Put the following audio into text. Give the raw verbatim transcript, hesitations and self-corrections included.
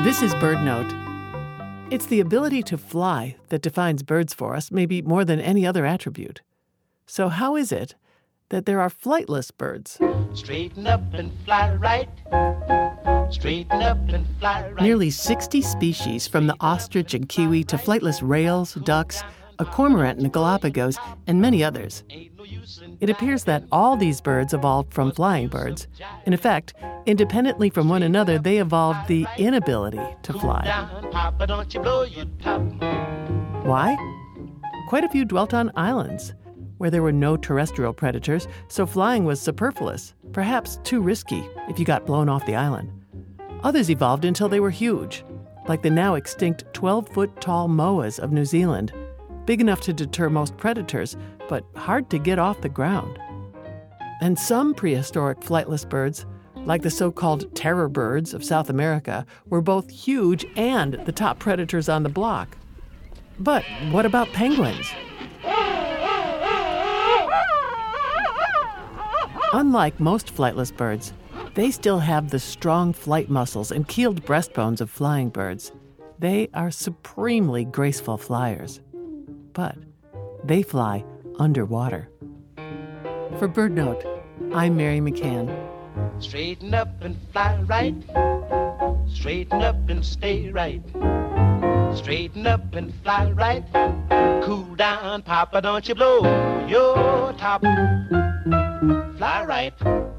This is BirdNote. It's the ability to fly that defines birds for us, maybe more than any other attribute. So how is it that there are flightless birds? Straighten up and fly right. Straighten up and fly right. Nearly sixty species, from the ostrich and kiwi to flightless rails, ducks, a cormorant in the Galapagos, and many others. It appears that all these birds evolved from flying birds. In effect, independently from one another, they evolved the inability to fly. Why? Quite a few dwelt on islands, where there were no terrestrial predators, so flying was superfluous, perhaps too risky if you got blown off the island. Others evolved until they were huge, like the now extinct twelve-foot-tall moas of New Zealand, big enough to deter most predators, but hard to get off the ground. And some prehistoric flightless birds, like the so-called terror birds of South America, were both huge and the top predators on the block. But what about penguins? Unlike most flightless birds, they still have the strong flight muscles and keeled breastbones of flying birds. They are supremely graceful flyers. But they fly underwater. For BirdNote, I'm Mary McCann. Straighten up and fly right. Straighten up and stay right. Straighten up and fly right. Cool down, Papa, don't you blow your top. Fly right.